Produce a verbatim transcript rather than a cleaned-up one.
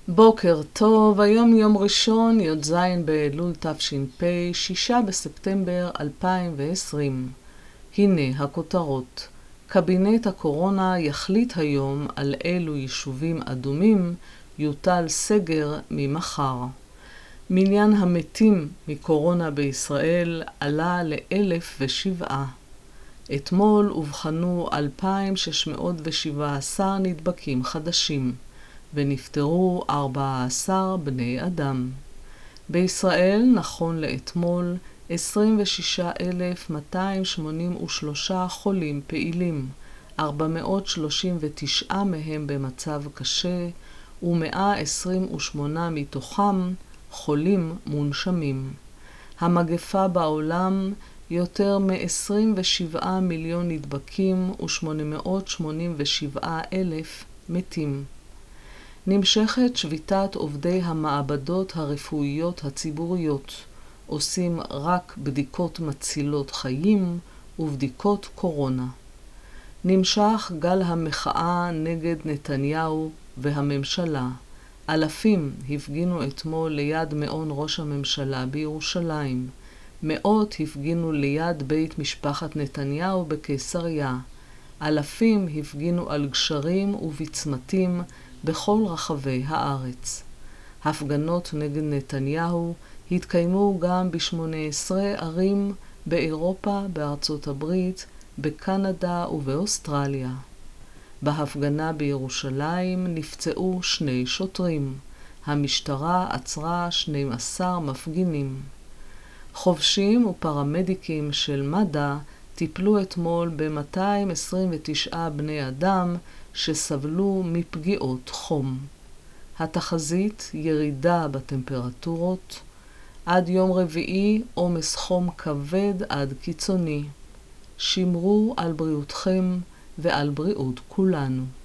בוקר טוב, היום יום ראשון, י"ז באלול תש"פ, שישה בספטמבר אלפיים ועשרים. הנה הכותרות. קבינט הקורונה יחליט היום על אילו יישובים אדומים יוטל סגר ממחר. מניין המתים מקורונה בישראל עלה לאלף ושבעה. אתמול אובחנו אלפיים שש מאות שבע עשרה נדבקים חדשים. ונפטרו ארבעה עשר בני אדם. בישראל נכון לאתמול עשרים ושישה אלף מאתיים שמונים ושלושה חולים פעילים, ארבע מאות שלושים ותשע מהם במצב קשה ו-מאה עשרים ושמונה מתוכם חולים מונשמים. המגפה בעולם יותר מ-עשרים ושבעה מיליון נדבקים ו-שמונה מאות שמונים ושבעה אלף מתים. נמשכת שביתת עובדי המעבדות הרפואיות הציבוריות, עושים רק בדיקות מצילות חיים ובדיקות קורונה. נמשך גל המחאה נגד נתניהו והממשלה. אלפים הפגינו אתמול ליד מעון ראש הממשלה בירושלים. מאות הפגינו ליד בית משפחת נתניהו בקיסריה. אלפים הפגינו על גשרים ובצמתים בכל רחבי הארץ. הפגנות נגד נתניהו התקיימו גם ב-שמונה עשרה ערים באירופה, בארצות הברית, בקנדה ובאוסטרליה. בהפגנה בירושלים נפצעו שני שוטרים. המשטרה עצרה שנים עשר מפגינים. חובשים ופרמדיקים של מד"א טיפלו אתמול ב-מאתיים עשרים ותשעה בני אדם שסבלו מפגיעות חום. התחזית ירידה בטמפרטורות. עד יום רביעי עומס חום כבד עד קיצוני. שמרו על בריאותכם ועל בריאות כולנו.